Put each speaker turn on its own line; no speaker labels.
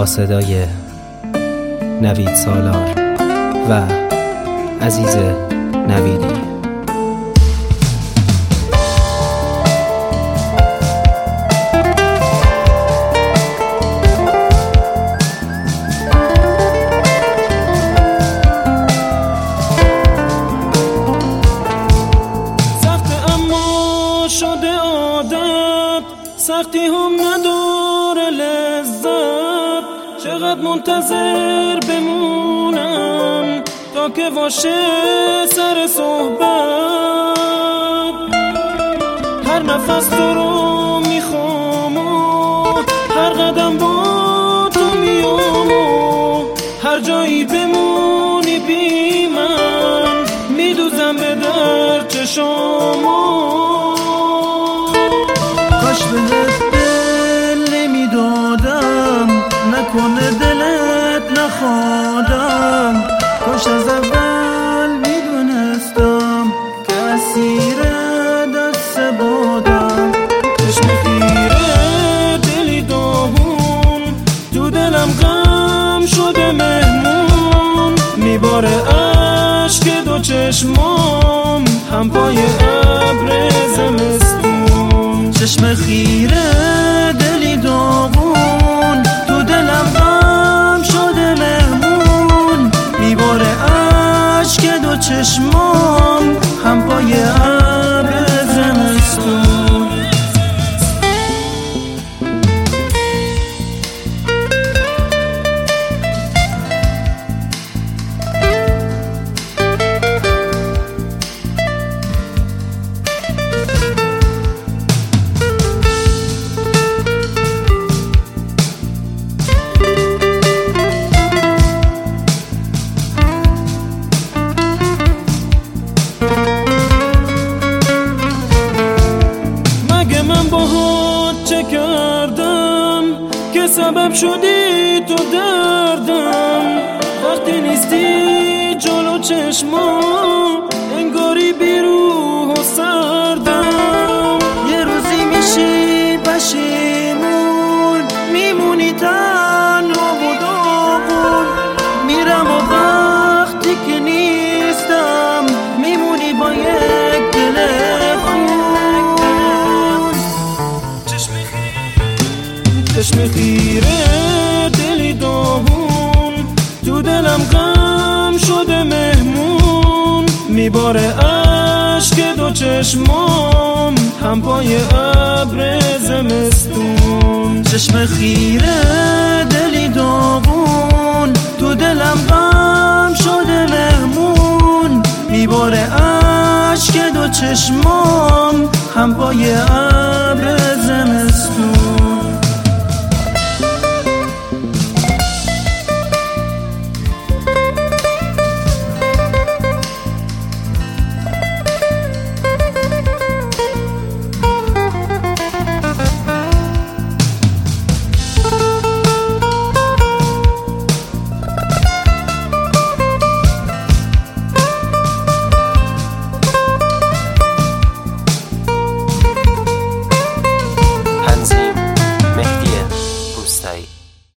صدای نوید سالار و عزیز نویدی.
شده عادت، سختی هم نداره لذت. چقدر منتظر بمونم تا که باشه سر صحبت. هر نفس تو رو میخوام و هر قدم با تو میام و هر جایی بمونی بی من میدوزم به در چشامو.
کاش بهت دل نمیدادم، نکنه دلت نخوادم. کاش از اول میدونستم که اسیر دست بادم.
چشم خیره دلی داغون، تو دلم غم شده مهمون. میباره عشق دو چشمام هم پای ابر زمستون.
چشم خیره دلی داغون، تو دلم غم شده مهمون. میباره عشق دو چشمام هم پای ابر زمستون.
چه کردم که سبب شدی تو دردم؟ وقتی نیستی جلو چشمام انگاری بی روح و سردم.
یه روزی میشی پشیمون، میمونی تنها و داغون. میرم و وقتی که نیستم میمونی با یک دل
چشم خیره دلی داغون، تو دلم غم شده مهمون. میباره عشق دو چشمام هم پای ابر زمستون.
چشم خیره دلی داغون، تو دلم غم شده مهمون. میباره عشق دو چشمام هم پای ابر